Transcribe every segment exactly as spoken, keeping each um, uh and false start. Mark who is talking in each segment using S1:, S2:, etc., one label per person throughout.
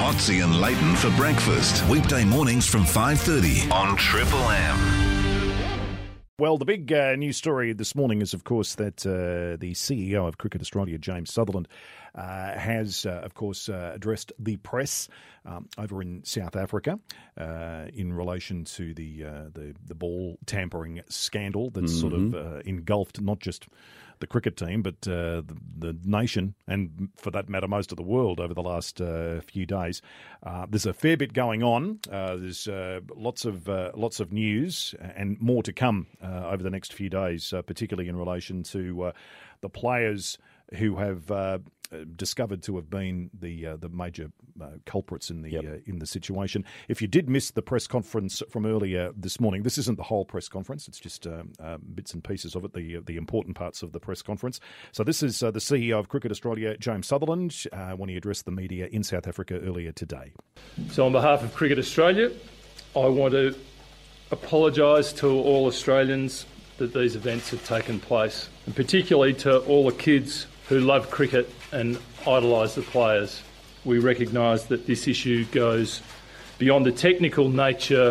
S1: Motsy and Leighton for breakfast. Weekday mornings from five thirty on Triple M.
S2: Well, the big uh, news story this morning is, of course, that uh, the C E O of Cricket Australia, James Sutherland, uh, has, uh, of course, uh, addressed the press um, over in South Africa uh, in relation to the, uh, the the ball tampering scandal that's mm-hmm. sort of uh, engulfed not just the cricket team, but uh, the, the nation, and for that matter, most of the world over the last uh, few days. Uh, there's a fair bit going on. Uh, there's uh, lots of uh, lots of news and more to come uh, over the next few days, uh, particularly in relation to uh, the players who have uh, discovered to have been the uh, the major uh, culprits in the yep. uh, in the situation. If you did miss the press conference from earlier this morning, this isn't the whole press conference. It's just um, uh, bits and pieces of it, the the important parts of the press conference. So this is uh, the C E O of Cricket Australia, James Sutherland, uh, when he addressed the media in South Africa earlier today.
S3: So on behalf of Cricket Australia, I want to apologise to all Australians that these events have taken place, and particularly to all the kids who love cricket and idolise the players. We recognise that this issue goes beyond the technical nature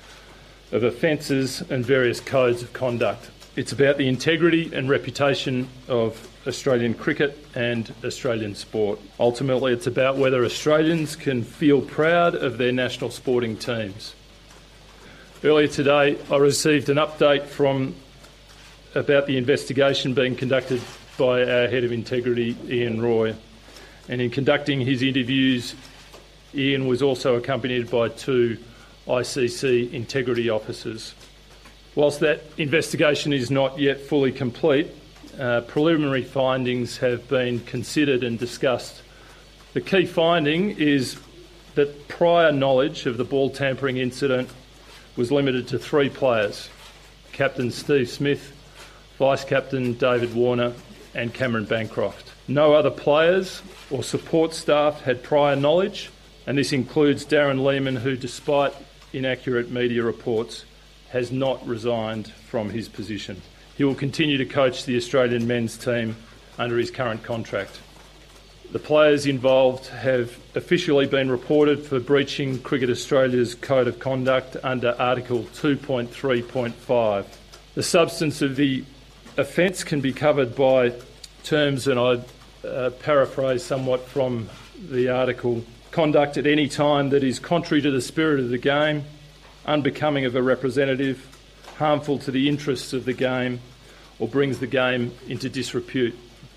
S3: of offences and various codes of conduct. It's about the integrity and reputation of Australian cricket and Australian sport. Ultimately, it's about whether Australians can feel proud of their national sporting teams. Earlier today, I received an update from about the investigation being conducted by our Head of Integrity, Ian Roy. And in conducting his interviews, Ian was also accompanied by two I C C integrity officers. Whilst that investigation is not yet fully complete, uh, preliminary findings have been considered and discussed. The key finding is that prior knowledge of the ball tampering incident was limited to three players: Captain Steve Smith, Vice-Captain David Warner and Cameron Bancroft. No other players or support staff had prior knowledge, and this includes Darren Lehman, who, despite inaccurate media reports, has not resigned from his position. He will continue to coach the Australian men's team under his current contract. The players involved have officially been reported for breaching Cricket Australia's Code of Conduct under Article two point three point five. The substance of the offence can be covered by terms, and I uh, paraphrase somewhat from the article: conduct at any time that is contrary to the spirit of the game, unbecoming of a representative, harmful to the interests of the game, or brings the game into disrepute.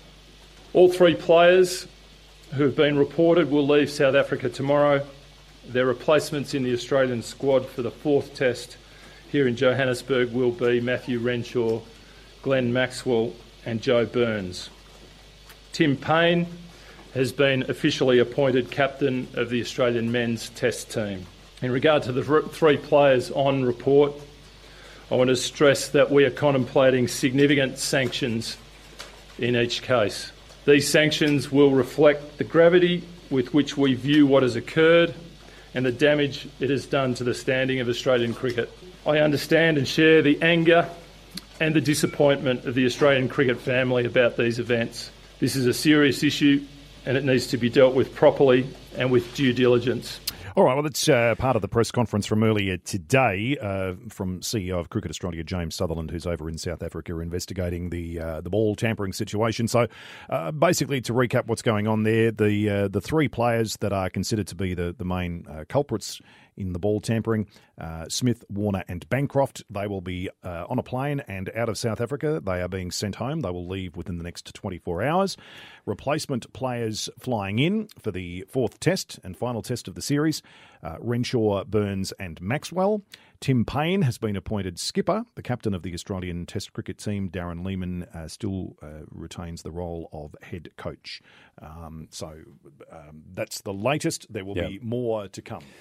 S3: All three players who have been reported will leave South Africa tomorrow. Their replacements in the Australian squad for the fourth test here in Johannesburg will be Matthew Renshaw, Glenn Maxwell and Joe Burns. Tim Payne has been officially appointed captain of the Australian men's test team. In regard to the three players on report, I want to stress that we are contemplating significant sanctions in each case. These sanctions will reflect the gravity with which we view what has occurred and the damage it has done to the standing of Australian cricket. I understand and share the anger and the disappointment of the Australian cricket family about these events. This is a serious issue and it needs to be dealt with properly and with due diligence.
S2: All right, well, that's uh, part of the press conference from earlier today uh, from C E O of Cricket Australia, James Sutherland, who's over in South Africa investigating the uh, the ball tampering situation. So uh, basically, to recap what's going on there, the uh, the three players that are considered to be the, the main uh, culprits in the ball tampering, uh, Smith, Warner and Bancroft, they will be uh, on a plane and out of South Africa. They are being sent home. They will leave within the next twenty-four hours. Replacement players flying in for the fourth test and final test of the series, uh, Renshaw, Burns and Maxwell. Tim Payne has been appointed skipper. The captain of the Australian Test cricket team, Darren Lehman, uh, still uh, retains the role of head coach. Um, so um, that's the latest. There will
S4: yep.
S2: be more to come.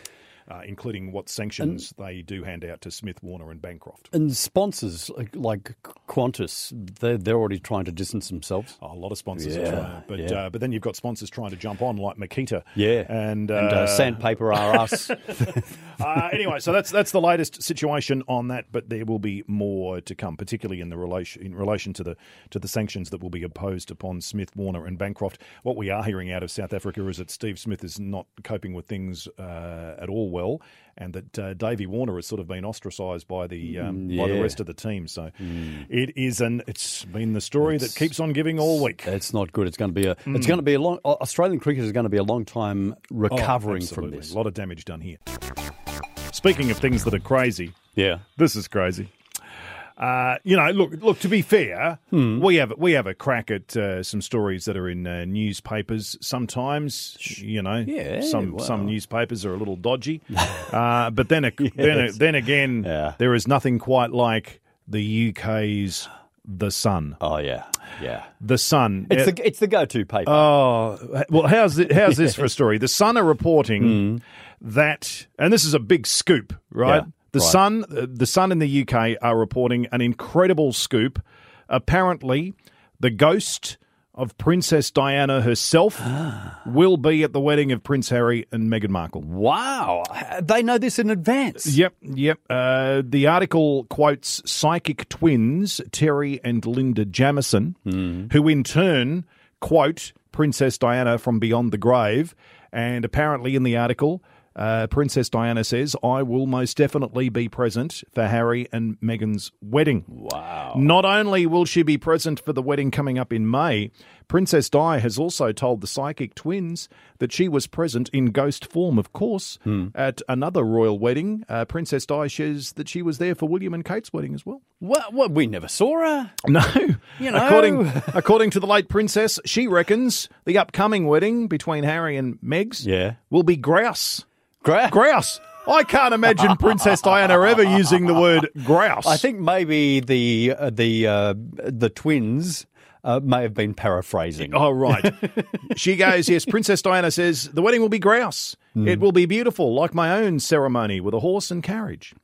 S2: uh, including what sanctions and, they do hand out to Smith, Warner and Bancroft.
S4: And sponsors like, like Qantas, they're, they're already trying to distance themselves.
S2: Oh, a lot of sponsors
S4: yeah,
S2: are trying. But,
S4: yeah.
S2: uh, but then you've got sponsors trying to jump on like Makita.
S4: Yeah.
S2: And, uh,
S4: and uh, Sandpaper are us.
S2: uh, anyway, so that's that's the latest situation on that, but there will be more to come, particularly in the relation in relation to the to the sanctions that will be imposed upon Smith, Warner and Bancroft. What we are hearing out of South Africa is that Steve Smith is not coping with things uh, at all well, and that uh, Davey Warner has sort of been ostracised by the um,
S4: yeah.
S2: by the rest of the team. So
S4: mm.
S2: it is an it's been the story
S4: it's,
S2: that keeps on giving all week.
S4: It's not good. It's going to be a mm. it's going to be a long Australian cricket is going to be a long time recovering
S2: oh,
S4: from this.
S2: A lot of damage done here. Speaking of things that are crazy,
S4: yeah,
S2: this is crazy. Uh, you know, look, look. To be fair, hmm. we have we have a crack at uh, some stories that are in uh, newspapers. Sometimes, you know,
S4: yeah,
S2: some
S4: well.
S2: some newspapers are a little dodgy. uh, but then,
S4: yes.
S2: then, then again,
S4: yeah.
S2: there is nothing quite like the U K's The Sun.
S4: Oh yeah, yeah.
S2: The Sun.
S4: It's
S2: uh,
S4: the it's the go-to paper.
S2: Oh well, how's it, how's this for a story? The Sun are reporting
S4: mm.
S2: that, and this is a big scoop, right?
S4: Yeah.
S2: The
S4: right.
S2: Sun, the Sun in the U K are reporting an incredible scoop. Apparently, the ghost of Princess Diana herself will be at the wedding of Prince Harry and Meghan Markle.
S4: Wow. They know this in advance.
S2: Yep, yep. Uh, the article quotes psychic twins, Terry and Linda Jamieson, mm. who in turn quote Princess Diana from beyond the grave. And apparently in the article, Uh, Princess Diana says, I will most definitely be present for Harry and Meghan's wedding.
S4: Wow.
S2: Not only will she be present for the wedding coming up in May, Princess Di has also told the psychic twins that she was present in ghost form, of course, hmm. at another royal wedding. Uh, Princess Di says that she was there for William and Kate's wedding as well.
S4: What? What? We never saw her.
S2: No.
S4: You know.
S2: According, according to the late princess, she reckons the upcoming wedding between Harry and Megs
S4: yeah.
S2: will be grouse.
S4: Grouse.
S2: Grouse. I can't imagine Princess Diana ever using the word grouse.
S4: I think maybe the uh, the uh, the twins uh, may have been paraphrasing.
S2: Oh, right. She goes, yes, Princess Diana says, the wedding will be grouse. Mm. It will be beautiful, like my own ceremony with a horse and carriage.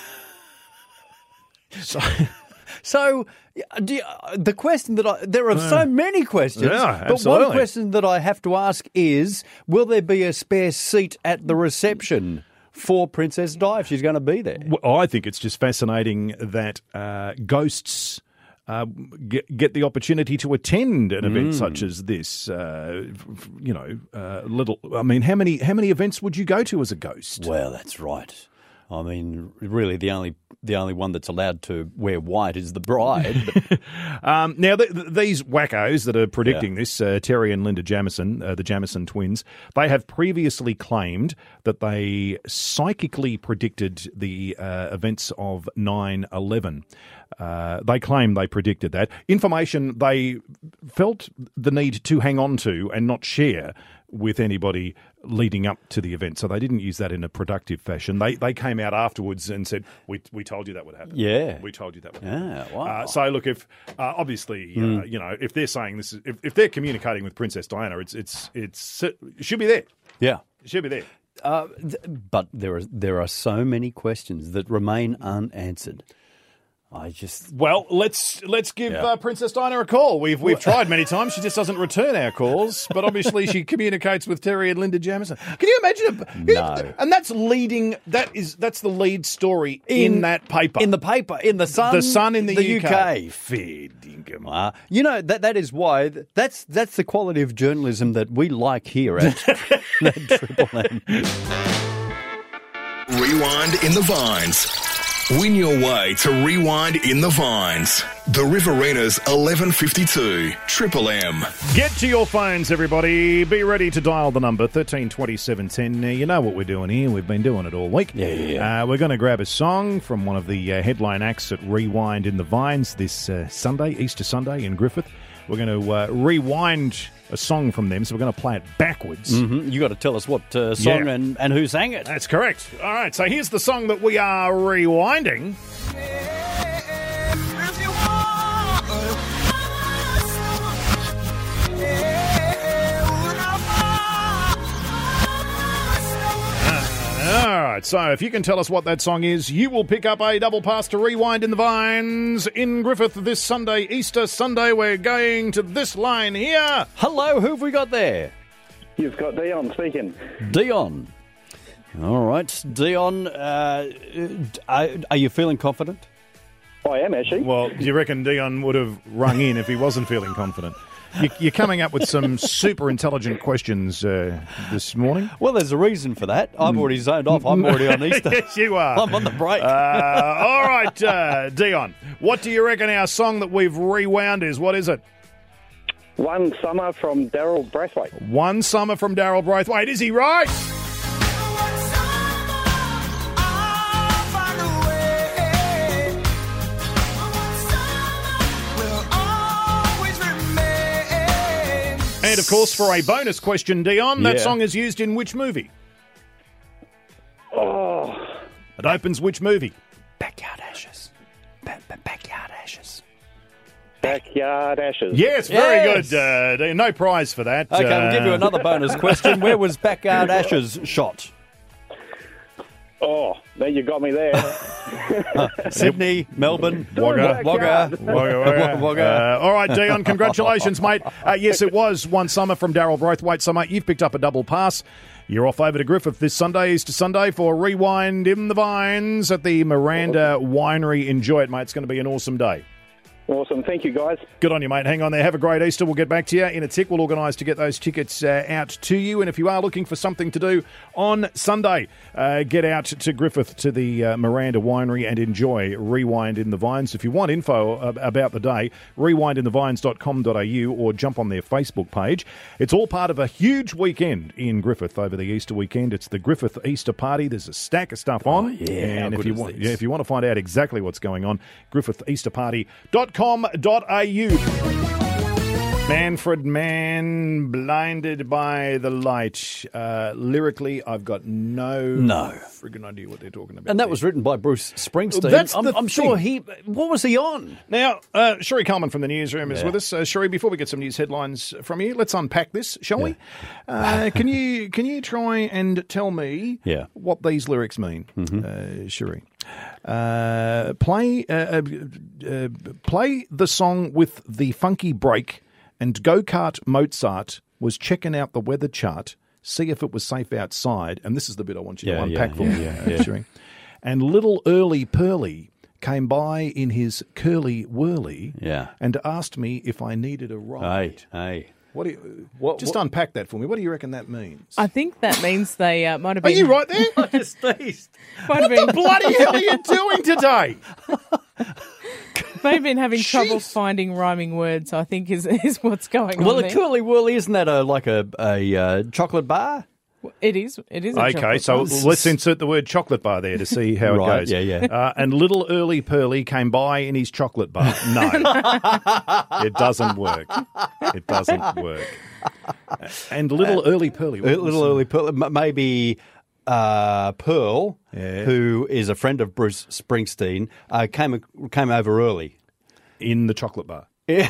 S2: so...
S4: So, do you, the question that I, there are so many questions,
S2: yeah,
S4: but
S2: absolutely.
S4: one question that I have to ask is, will there be a spare seat at the reception for Princess Di if she's going to be there?
S2: Well, I think it's just fascinating that uh, ghosts uh, get, get the opportunity to attend an event mm. such as this. Uh, you know, uh, little. I mean, how many how many events would you go to as a ghost?
S4: Well, that's right. I mean, really, the only the only one that's allowed to wear white is the bride. But...
S2: um, now, th- th- these wackos that are predicting yeah. this, uh, Terry and Linda Jamieson, uh, the Jamieson twins, they have previously claimed that they psychically predicted the uh, events of nine eleven. Uh, they claim they predicted that. Information they felt the need to hang on to and not share with anybody leading up to the event. So they didn't use that in a productive fashion. They they came out afterwards and said, we we told you that would happen.
S4: Yeah.
S2: We told you that would happen.
S4: Yeah, wow.
S2: Uh, so look, if uh, obviously,
S4: mm.
S2: uh, you know, if they're saying this, is, if, if they're communicating with Princess Diana, it's, it's, it's, it should be there.
S4: Yeah.
S2: It should be there.
S4: Uh, th- but there are, there are so many questions that remain unanswered. I just
S2: well, let's let's give
S4: yeah.
S2: uh, Princess Diana a call. We've we've tried many times. She just doesn't return our calls. But obviously, she communicates with Terry and Linda Jamieson. Can you imagine? A,
S4: no.
S2: And that's leading. That is that's the lead story in, in that paper.
S4: In the paper, in the Sun,
S2: the Sun in the,
S4: the
S2: U K.
S4: U K.
S2: Fair dinkum.
S4: Uh, you know that that is why that's that's the quality of journalism that we like here at, at Triple M.
S1: Rewind in the Vines. Win your way to Rewind in the Vines. The Riverina's eleven fifty-two Triple M.
S2: Get to your phones, everybody. Be ready to dial the number thirteen twenty-seven ten. Now, you know what we're doing here. We've been doing it all week.
S4: Yeah, yeah, yeah.
S2: Uh, we're going to grab a song from one of the uh, headline acts at Rewind in the Vines this uh, Sunday, Easter Sunday in Griffith. We're going to uh, rewind a song from them, so we're going to play it backwards.
S4: Mm-hmm. You got to tell us what uh, song
S2: yeah.
S4: and, and who sang it.
S2: That's correct. All right, so here's the song that we are rewinding. Uh, all right, right, so if you can tell us what that song is, you will pick up a double pass to Rewind in the Vines in Griffith this Sunday, Easter Sunday. We're going to this line here.
S4: Hello, who have we got there?
S5: You've got Dion speaking.
S4: Dion. All right, Dion, uh, are, are you feeling confident?
S5: I am, actually.
S2: Well, do you reckon Dion would have rung in if he wasn't feeling confident? You, you're coming up with some super intelligent questions uh, this morning.
S4: Well, there's a reason for that. I've already zoned off. I'm already on Easter.
S2: Yes, you are.
S4: I'm on the break.
S2: Uh, all right, uh, Dion, what do you reckon our song that we've rewound is? What is it?
S5: One Summer from Daryl Braithwaite.
S2: One Summer from Daryl Braithwaite. Is he right? And, of course, for a bonus question, Dion, that
S4: Yeah.
S2: song is used in which movie?
S5: Oh,
S2: It opens which movie?
S4: Backyard Ashes. Ba- ba- backyard Ashes.
S5: Backyard Ashes.
S2: Yes, very
S4: Yes.
S2: good. Uh, Dion. No prize for that.
S4: Okay,
S2: Uh,
S4: we'll give you another bonus question. Where was Backyard Ashes shot?
S5: Oh, now you got me there.
S4: Sydney, Melbourne,
S2: Wagga.
S4: Wagga.
S2: Wagga, wagga.
S4: Wagga.
S2: Uh, all right, Dion, congratulations, mate. Uh, yes, it was One Summer from Daryl Braithwaite. So, mate, you've picked up a double pass. You're off over to Griffith this Sunday, Easter Sunday, for Rewind in the Vines at the Miranda Winery. Enjoy it, mate. It's going to be an awesome day.
S5: Awesome. Thank you, guys.
S2: Good on you, mate. Hang on there. Have a great Easter. We'll get back to you in a tick. We'll organise to get those tickets uh, out to you. And if you are looking for something to do on Sunday, uh, get out to Griffith to the uh, Miranda Winery and enjoy Rewind in the Vines. If you want info ab- about the day, rewind in the vines dot com dot a u or jump on their Facebook page. It's all part of a huge weekend in Griffith over the Easter weekend. It's the Griffith Easter Party. There's a stack of stuff on.
S4: Oh, yeah.
S2: And
S4: How
S2: if
S4: good
S2: you
S4: is
S2: want,
S4: this?
S2: yeah, if you want to find out exactly what's going on, griffith easter party dot com dot a u. Manfred Mann, Blinded by the Light. Uh, lyrically, I've got no,
S4: No.
S2: friggin' idea what they're talking about.
S4: And that
S2: there.
S4: was written by Bruce Springsteen.
S2: That's
S4: I'm,
S2: the
S4: I'm sure
S2: thing.
S4: he... What was he on?
S2: Now, uh, Sherry Coleman from the newsroom is
S4: Yeah.
S2: with us. Uh, Sherry, before we get some news headlines from you, let's unpack this, shall we? Uh, can you can you try and tell me
S4: Yeah.
S2: what these lyrics mean, uh, Sherry? Uh, play uh, uh, uh, play the song with the funky break, and go-kart Mozart was checking out the weather chart, see if it was safe outside, and this is the bit I want you
S4: Yeah,
S2: to unpack
S4: yeah,
S2: for
S4: yeah,
S2: me,
S4: yeah,
S2: uh,
S4: yeah.
S2: Sherry. And little Early Pearly came by in his curly whirly
S4: Yeah.
S2: and asked me if I needed a ride.
S4: Hey, hey.
S2: What do you,
S4: What-
S2: just
S4: what-
S2: unpack that for me. What do you reckon that means?
S6: I think that means they uh, might have
S2: Are
S6: been.
S2: you right there?
S6: Might have
S2: What the
S6: been,
S2: bloody hell are you doing today?
S6: may have been having trouble
S2: Jeez.
S6: finding rhyming words. I think is is what's going
S4: Well,
S6: on
S4: a
S6: there.
S4: curly whirly, isn't that a like a, a uh, chocolate bar?
S6: It is. It is. A
S2: Okay,
S6: chocolate
S2: so
S6: bar.
S2: let's insert the word chocolate bar there to see how it
S4: Right,
S2: goes.
S4: yeah, yeah.
S2: Uh, and little Early Pearly came by in his chocolate bar. No, it doesn't work. It doesn't work. And little Early Pearly.
S4: A
S2: what
S4: little
S2: was-
S4: early Pearl, m- maybe uh, Pearl,
S2: Yeah.
S4: who is a friend of Bruce Springsteen, uh, came came over early.
S2: in the chocolate bar.
S4: Yeah.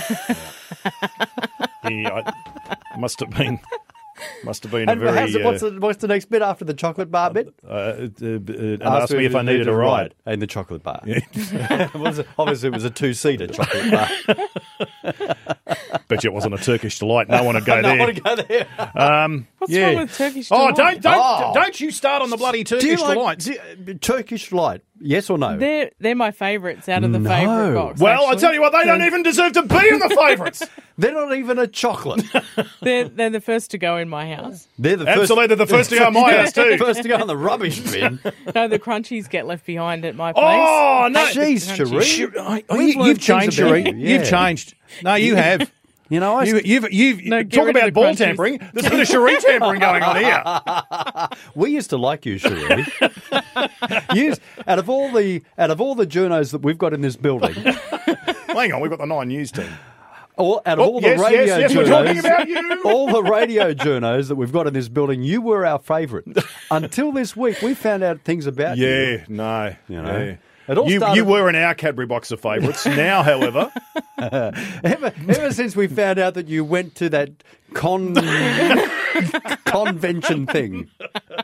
S2: Yeah, I, must have been. Must have been a
S4: And
S2: very.
S4: how's it- what's,
S2: uh,
S4: the, what's the next bit after the chocolate bar bit?
S2: uh, uh, uh, and asked me if I needed a ride.
S4: in the chocolate bar. It was- obviously, it was a two-seater chocolate bar.
S2: Bet you it wasn't a Turkish delight. No one would go
S4: I
S2: there.
S4: want to go there.
S6: What's
S2: yeah.
S6: wrong with Turkish
S2: Oh,
S6: delight?
S2: don't don't
S4: Oh.
S2: don't you start on the bloody
S4: Do you
S2: Turkish
S4: like
S2: delights.
S4: do- Turkish delight? Yes or no?
S6: They're they're my favourites out of the
S4: No.
S6: favourite box.
S2: Well, I
S6: actually.
S2: tell you what, they don't even deserve to be in the favourites.
S4: They're not even a chocolate.
S6: they're they're the first to go in my house.
S4: They're the first,
S2: Absolutely, the first to go in my house too.
S4: first to go in the rubbish bin.
S6: No, the crunchies get left behind at my place.
S2: Oh no,
S4: Jeez,
S6: Crunchies.
S4: Cherie.
S2: Sh- oh,
S4: We've
S2: you,
S4: learned
S2: you've changed,
S4: things about
S2: Sheree.
S4: you, yeah.
S2: You've changed. No, you have.
S4: You know, I
S2: You, you've you've
S6: No, get
S2: talk
S6: rid of
S2: about
S6: the
S2: ball
S6: crunchies.
S2: tampering. There's a bit of Sheree tampering going on here.
S4: We used to like you, Cherie. you, out of all the out of all the journos that we've got in this building,
S2: Hang on, we've got the Nine News team.
S4: all, out of
S2: Oh,
S4: all the
S2: yes, yes,
S4: radio
S2: yes, we're
S4: journos,
S2: talking about you.
S4: all the radio journos that we've got in this building, you were our favourite. Until this week, we found out things about you.
S2: Yeah, no,
S4: You know.
S2: yeah.
S4: It all
S2: You,
S4: started-
S2: you were in our Cadbury box of favourites. Now, however,
S4: Ever, ever since we found out that you went to that con convention thing,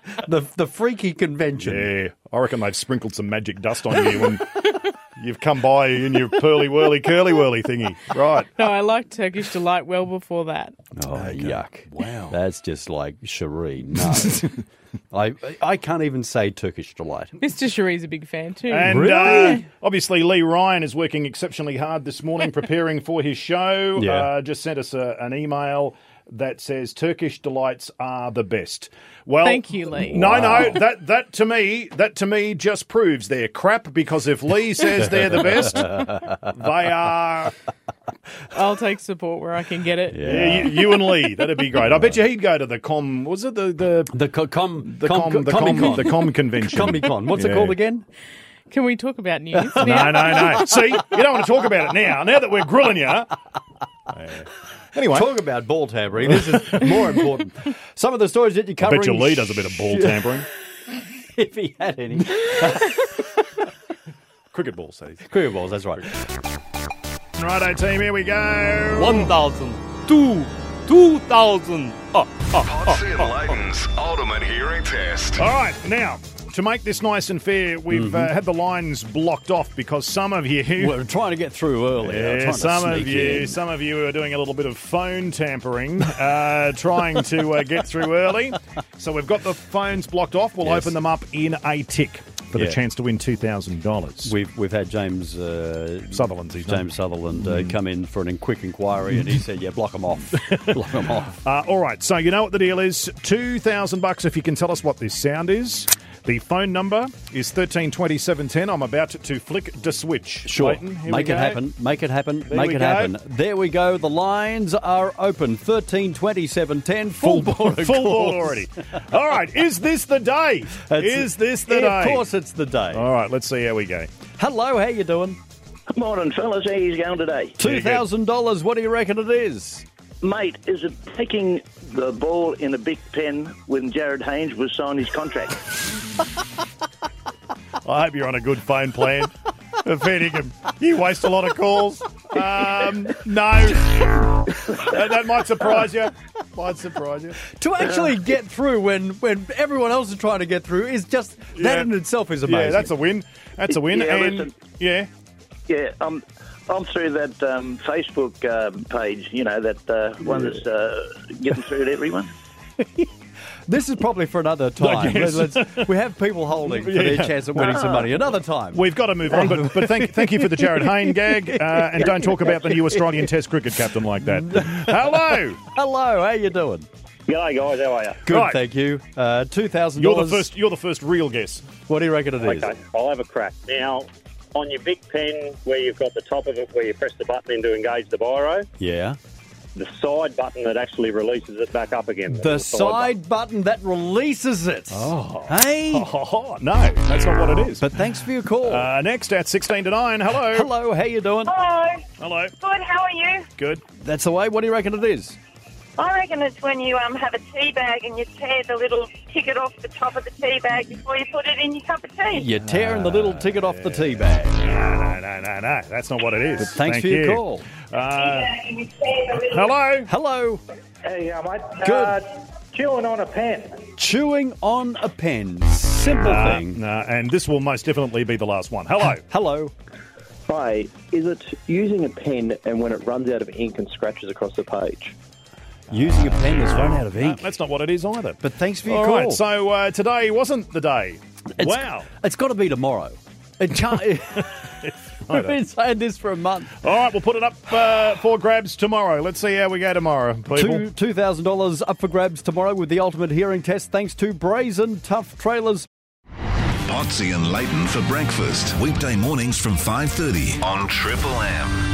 S4: the the freaky convention.
S2: Yeah, I reckon they've sprinkled some magic dust on you and you've come by in your pearly whirly curly whirly thingy. Right.
S6: No, I liked Turkish Delight well before that.
S4: Oh, yuck.
S2: Wow.
S4: That's just like Cherie. No. I I can't even say Turkish Delight.
S6: Mister Cherie's a big fan too.
S2: And
S4: Really?
S2: uh, obviously, Lee Ryan is working exceptionally hard this morning preparing for his show.
S4: Yeah.
S2: Uh, just sent us a, an email that says Turkish Delights are the best. Well,
S6: Thank you, Lee.
S2: No, no, that that to me, that to me just proves they're crap because if Lee says they're the best, they are.
S6: I'll take support where I can get it.
S2: Yeah, you, you and Lee, that'd be great. I bet you he'd go to the com. Was it the the
S4: The co- com,
S2: the
S4: com,
S2: com, the com,
S4: Comic-Con.
S2: the com convention?
S4: Comic-Con. What's it
S2: Yeah.
S4: called again?
S6: Can we talk about news
S2: No,
S6: now?
S2: no, no. See, you don't want to talk about it now. Now that we're grilling you. Anyway,
S4: Talk about ball tampering. This is more important. Some of the stories that you're
S2: I
S4: covering.
S2: bet your Lee does a bit of ball tampering.
S4: If he had any.
S2: Cricket balls, say.
S4: Cricket balls, that's right.
S2: Righto, team, here we go.
S4: One thousand. Two. Two thousand. Oh,
S1: Potsy and Leighton's ultimate hearing test.
S2: All right, now, to make this nice and fair, we've uh, had the lines blocked off because some of you...
S4: we're trying to get through early.
S2: Yeah,
S4: trying
S2: some
S4: to
S2: of
S4: sneak
S2: you,
S4: in.
S2: some of you are doing a little bit of phone tampering, uh, trying to uh, get through early. So we've got the phones blocked off. We'll
S4: Yes.
S2: open them up in a tick for the
S4: Yeah.
S2: chance to win two thousand dollars.
S4: We've we've had James uh,
S2: Sutherland's his name.
S4: James Sutherland uh, come in for an quick inquiry, and he said, "Yeah, block them off, block them off."
S2: Uh, all right, so you know what the deal is. two thousand bucks if you can tell us what this sound is. The phone number is thirteen twenty seven ten. I'm about to flick the switch.
S4: Sure,
S2: Leighton, here
S4: make
S2: we
S4: it
S2: go.
S4: happen, make it happen,
S2: There
S4: make
S2: we
S4: it
S2: go.
S4: happen. There we go. The lines are open. Thirteen twenty seven ten. Full board, of
S2: Full board
S4: course.
S2: already. All right, is this the day?
S4: That's-
S2: is this the
S4: yeah,
S2: day?
S4: Of course, it's the day.
S2: All right, let's see how we go.
S4: Hello, how you doing?
S5: Morning, fellas. How you going today?
S4: Two thousand dollars. What do you reckon it is?
S5: Mate, is it taking the ball in a big pen when Jared Haynes was signing his contract?
S2: I hope you're on a good phone plan. Feeding him. You waste a lot of calls. Um, no. that, that might surprise you. Might surprise you.
S4: To actually get through when, when everyone else is trying to get through is just that
S2: Yeah.
S4: in itself is amazing.
S2: Yeah, that's a win. That's a win.
S5: Yeah,
S2: and
S5: listen.
S2: yeah.
S5: Yeah, um, I'm through that um, Facebook um, page, you know, that uh, one that's uh, getting through to everyone.
S4: This is probably for another time.
S2: guess.
S4: Let's, let's- we have people holding for their
S2: Yeah.
S4: chance of winning some money another time.
S2: We've got to move on, but, but thank, thank you for the Jared Hayne gag, uh, and don't talk about the new Australian Test cricket captain like that. Hello,
S4: Hello, how you doing?
S5: G'day, guys. How are you?
S4: Good,
S2: Right.
S4: thank you. Uh, two thousand
S2: you're
S4: dollars.
S2: the first. You're the first real guess.
S4: What do you reckon it is?
S7: Okay, I'll have a crack. Now, on your big pen, where you've got the top of it, where you press the button in to engage the biro,
S4: Yeah.
S7: the side button that actually releases it back up again.
S4: The
S7: little
S4: side button that releases it. Oh. Hey.
S2: Oh, no, that's not what it is.
S4: But thanks for your call.
S2: Uh, next at sixteen to nine. Hello.
S4: Hello, how you doing?
S8: Hello.
S2: Hello.
S8: Good, how are you?
S2: Good.
S4: That's the way. What do you reckon it is?
S8: I reckon it's when you um have a tea bag and you tear the little ticket off the top of the tea bag before you put it in your cup of tea.
S4: You're tearing the little ticket off the tea bag.
S2: No, no, no, no. That's not what it is.
S4: But thanks
S2: Thank
S4: for your
S2: you.
S4: call.
S2: Uh,
S8: And you tear the little-
S2: hello.
S4: Hello.
S9: Hey, uh, mate.
S4: Good.
S9: Uh, chewing on a pen.
S4: Chewing on a pen. Simple
S2: Uh,
S4: thing.
S2: no, and this will most definitely be the last one. Hello.
S4: Hello.
S10: Hi, is it using a pen and when it runs out of ink and scratches across the page?
S4: Using a pen that's run out of
S2: Uh,
S4: ink.
S2: that's not what it is either.
S4: But thanks for your
S2: All
S4: call.
S2: right, so uh, today wasn't the day.
S4: It's-
S2: wow.
S4: It's got to be tomorrow. It can't. We've been saying this for a month.
S2: All right, we'll put it up uh, for grabs tomorrow. Let's see how we go tomorrow, people.
S4: Two two thousand dollars up for grabs tomorrow with the ultimate hearing test, thanks to Brazen Tough Trailers.
S1: Potsy and Leighton for breakfast. Weekday mornings from five thirty on Triple M.